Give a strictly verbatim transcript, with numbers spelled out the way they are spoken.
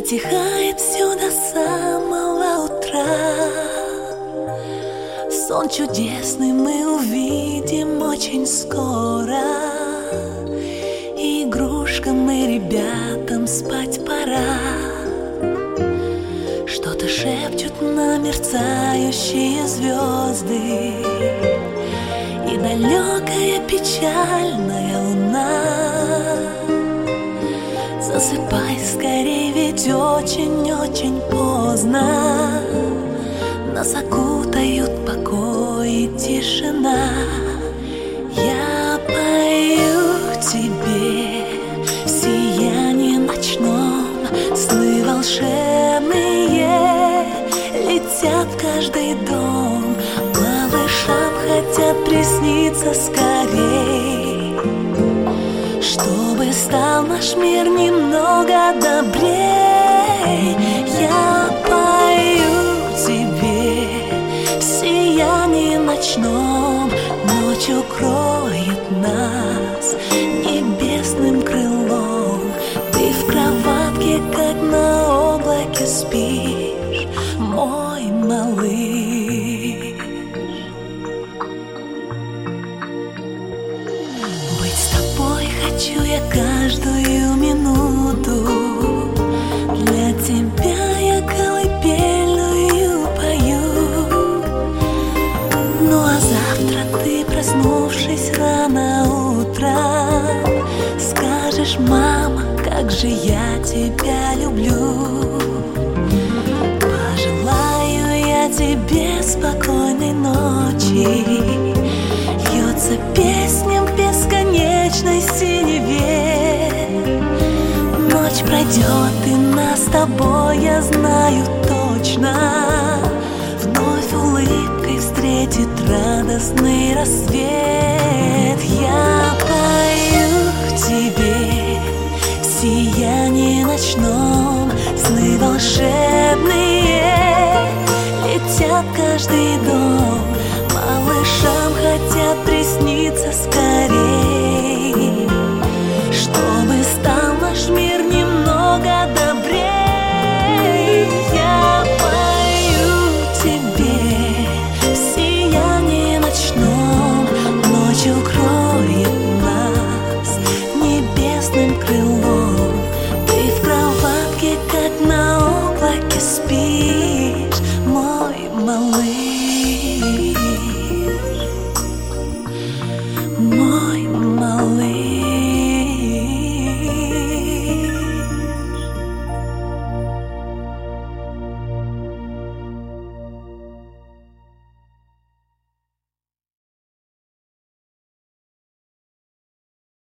затихает все до самого утра. Сон чудесный мы увидим очень скоро. И игрушкам и ребятам спать пора. Что-то шепчут на мерцающие звезды и далекая печальная луна. Засыпай скорей, ведь очень-очень поздно. Нас окутают покой и тишина. Я пою тебе в сиянии ночном. Сны волшебные летят в каждый дом. Малышам хотят присниться скорей, чтобы стал наш мир немного добрей. Я пою тебе в сиянии ночном. Ночь укроет нас небесным крылом. Ты в кроватке, как на облаке, спишь, мой малыш. Быть с тобой хочу я каждую минуту. Для тебя я колыбельную пою. Ну а завтра ты, проснувшись рано утром, скажешь: мама, как же я тебя люблю. Пожелаю я тебе спокойной ночи. Льется песня в бесконечной синеве. Ночь пройдет, и нас с тобой, я знаю точно, вновь улыбкой встретит радостный рассвет. Я пою тебе в сиянии ночном. Сны волшебные летят в каждый дом. Малышам хотят присниться скорей, чтобы стал наш мир немного добрей. Я пою тебе в сиянии ночном. Ночь укроет нас небесным крылом. Ты в кроватке, как на облаке, спишь.